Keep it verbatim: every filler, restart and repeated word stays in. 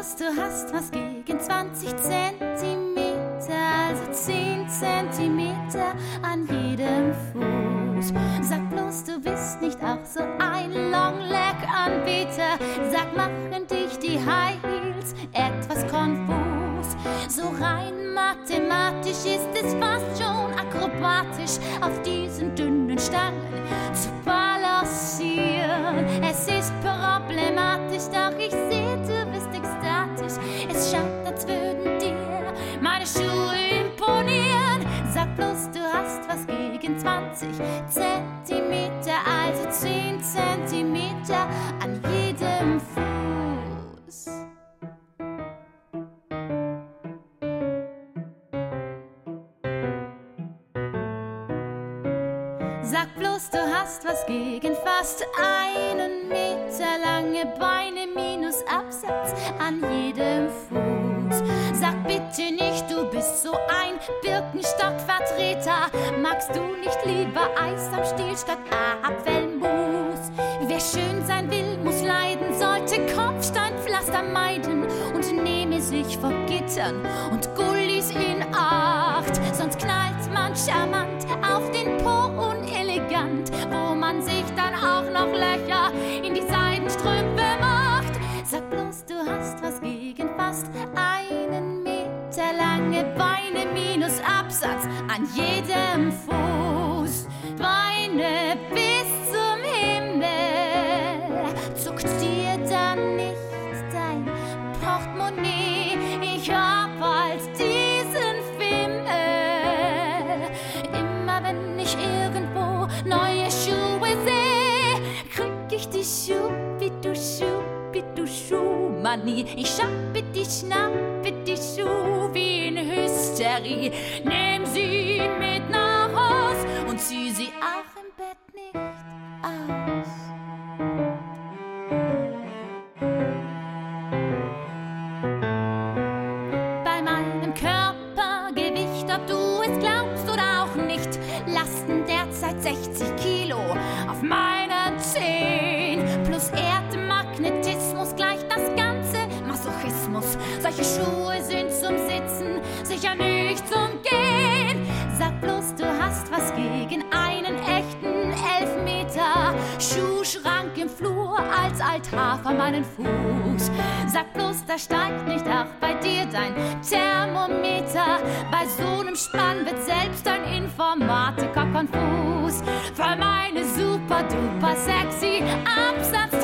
bloß, du hast was gegen zwanzig Zentimeter, also zehn Zentimeter an jedem Fuß. Sag bloß, du bist nicht auch so ein Longleg-Anbieter. Sag, machen dich die High Heels etwas konfus? So rein mathematisch ist es fast schon akrobatisch, auf diesen dünnen Stangen zu balancieren. Es ist problematisch, doch ich sehe, du bist ekstatisch. Es schaut, als würden dir meine Schuhe imponieren. Sag bloß, du hast was gegen zwanzig Zentimeter, also zehn Zentimeter an jedem Fuß. Sag bloß, du hast was gegen fast einen Meter lange Beine minus Absatz an jedem Fuß. Sag bitte nicht, du bist so ein Birkenstock-Vertreter. Magst du nicht lieber Eis am Stiel statt Apfelmus? Wer schön sein will, muss leiden, sollte Kopfsteinpflaster meiden und nehme sich vor Gittern und Gullis in Acht. Sonst knallt man charmant auf den Po unelegant, wo man sich dann auch noch Löcher in die Seidenstrümpfe macht. Sag bloß, du hast was gegen fast einen Meter lange Beine minus Absatz an jedem Fuß. Beine bis zum Himmel, zuckt dir dann nicht dein Portemonnaie? Ich hab halt diesen Fimmel. Immer wenn ich irgendwo neue Schuhe sehe, krieg ich die Schubidu Schubidu Schuhmanie. Ich schappe die schnappe die Schuh wie in Hysterie. Nehm sie mit nach Haus und zieh sie auch im Bett nicht aus. Bei meinem Körpergewicht, ob du es glaubst oder auch nicht, lasten derzeit sechzig Kilo auf meinen Zehen. Plus Erdmagnetismus gleicht das ganze Masochismus. Solche Schuhe sind zum Sitzen, sicher nicht zum Gehen. Sag bloß, du hast was gegen einen echten Elfmeter Schuhschrank im Flur als Altar vor meinen Fuß. Sag bloß, da steigt nicht auch bei dir dein Thermometer. Bei so einem Spann wird selbst ein Informatiker konfus. Für meine super duper sexy Absatz